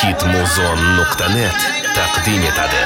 Hitmuzon.net taqdim etadi.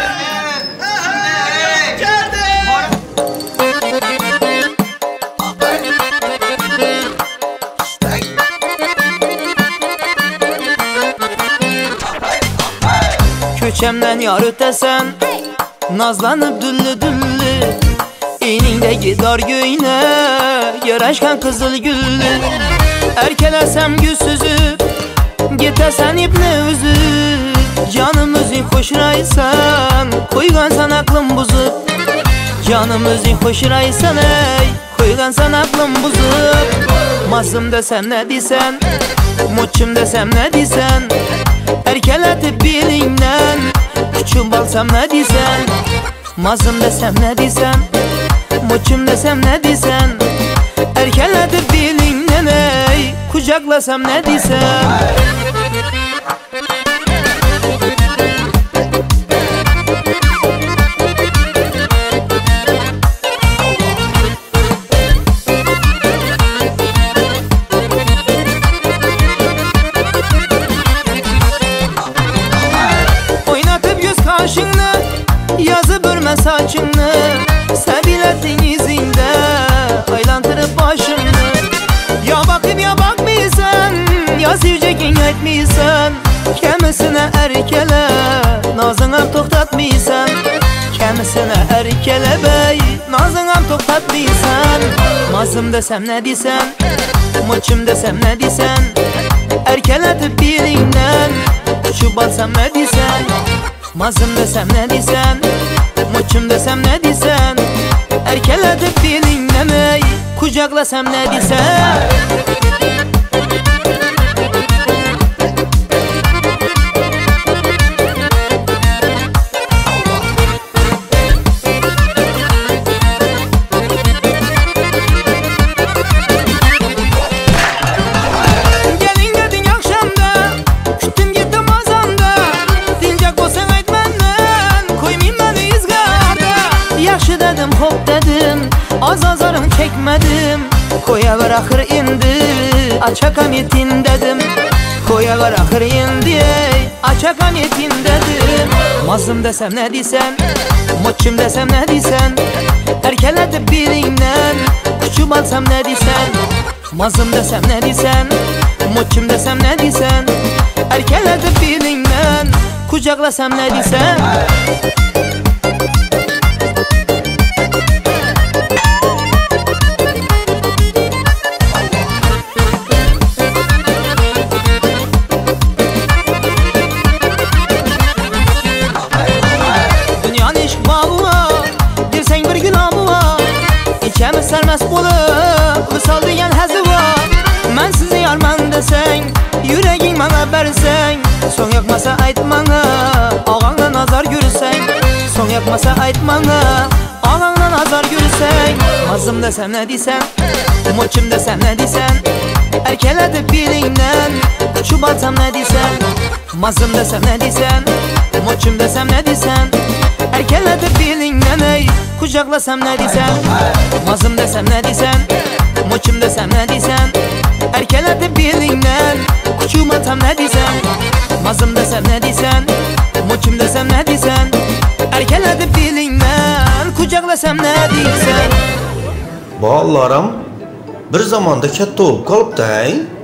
Köçemden yar ötesen, nazlanıp düllü düllü, eynindeki dar göğüne yaraşkan kızıl güllü. Erkelesem gülsüzüp, gitesen ipne üzüp, canımızı hoşraysan, koygansan aklım buzup. Canımızı hoşraysan ey, koygansan aklım buzup. Mazım desem ne disen, muçum desem ne disen, erkeletip bilinden, küçüm balsam ne disen. Mazım desem ne disen, muçum desem ne disen, erkeletip bilinden ey, kucaklasam ne disen. Kaşını, yazı bürme saçını, sebiletin izinde aylantırıp başını. Ya bakıp ya bakmıysan, ya sevcekin etmiysan, kemisine erkele nazına toktatmıysan. Kemisine erkele bey nazına toktatmıysan. Mazım desem ne disen, muçum desem ne disen, erkeletip bilinden, şu balsam ne disen. Mazım desem ne disen, muçum desem ne disen, erkeletip bilinden ey, kucaklasam ne disen. Hop dedim, az azarım çekmedim, koyaver ahır indi, açakam yetin dedim. Koyaver ahır indi, açakam yetin dedim. Mazım desem ne disen, muçum desem ne disen, erkeletip bilinden, küçüm alsam ne disen. Mazım desem ne disen, muçum desem ne disen, erkeletip bilinden, kucaklasam ne disen. Kemiz sermez olup, vısal diyen hezi var. Men sizi yarman desen, yüreğin bana bersen. Son yakmasa aytmana, ağanla nazar görsen. Son yakmasa aytmana, ağanla nazar görsen. Mazım desem ne disen, muçum desem ne disen, erkeletip bilinden, küçüm alsam ne disen. Mazım desem ne disen, muçum desem ne disen, erkeletip bilinden ey, kucaklasam ne disen. Mazım desem ne disen, muçum desem ne disen, erkeletip bilinden, küçüm atam ne disen. Mazım desem ne disen, muçum desem ne disen, erkeletip bilinden, kucaklasam ne disen. Balalarım bir zamanda katta olup kalıptı.